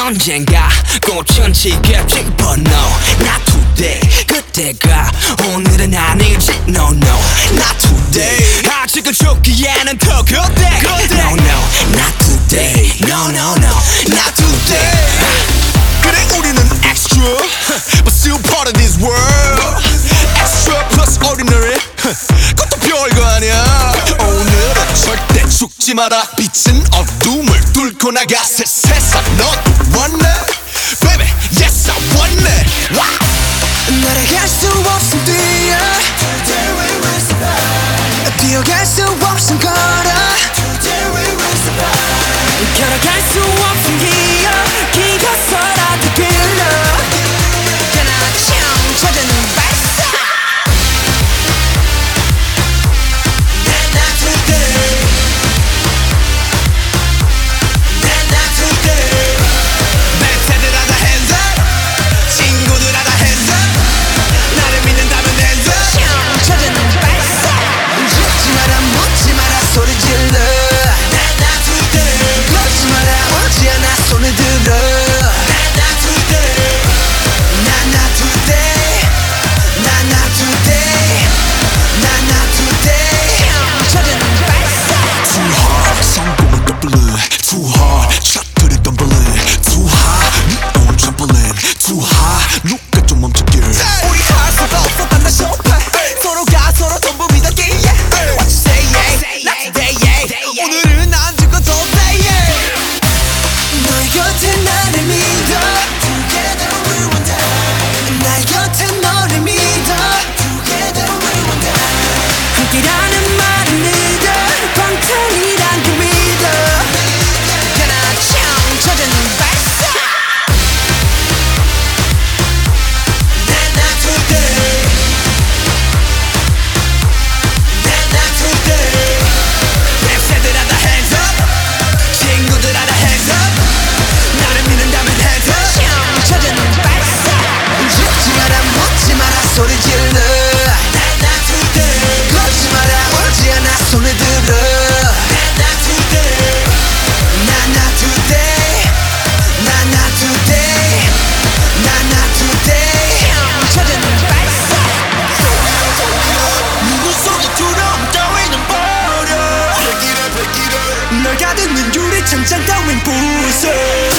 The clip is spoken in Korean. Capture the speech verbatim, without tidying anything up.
언젠가 꽃은 지겠지 But no, not today. 그때가 오늘은 아니지 No, no, not today. 아직은 죽기에는 더 그때 No, no, not today. No, no, no, not today. 그래 우리는 extra But still part of this world. Extra plus ordinary 그것도 별거 아니야. 오늘은 절대 죽지 마라. 빛은 어둠을 뚫고 나가 새 세상 넌 왔네 Baby yes I want it. Wow. 날아갈 수 없음 뛰어 Today we will survive. 뛰어갈 수 없음 걸어 Today we will survive. 걸어갈 수 없음 기어 기어서라도 빌려 그나참 젖은 발사 Not not today. Not not today. 멘트들 하다 hands up. 친구들 하다 hands up. 나를 믿는다면 hands up. 참 젖은 발사 죽지 마라 묻지 마라 소리 질러 Not not today. 그러지 마라 오지 않아 손을 들어 Not not today. Not not today. Not not today. Not not today. 젖은 발사 Too hard 성공은 더블은 Too hard 샷들이 덤블링 Too high 미운 trampoline Too high 누가 좀 멈춰길. 우리 할 수가 없어 단다 쇼파 서로가 서로 전부 믿었기에 What you say yeah Not today yeah 오늘은 안 죽어도 돼 yeah 너의 곁에 나를 믿어 Together we will die. 나의 곁에 너를 믿어 Together we will die. 함께라는 말은 믿어 방탄이란 그 믿어 그나참 젖은 발사 Not not today. Not not today. 랩새들 하다 hands up. 친구들 하다 hands up. 나를 믿는다면 hands up. 참 젖은 발사 죽지 마라 묻지 마라 소리 질러 Not not today. 그러지 마라 오지 않아 손을 들어 Not not today. Not not today. Not not today. Not not today. 젖은 발사 누구 소리처럼 따위는 버려. Break it up, break it up. 널 가두는 유리창장 따윈 부숴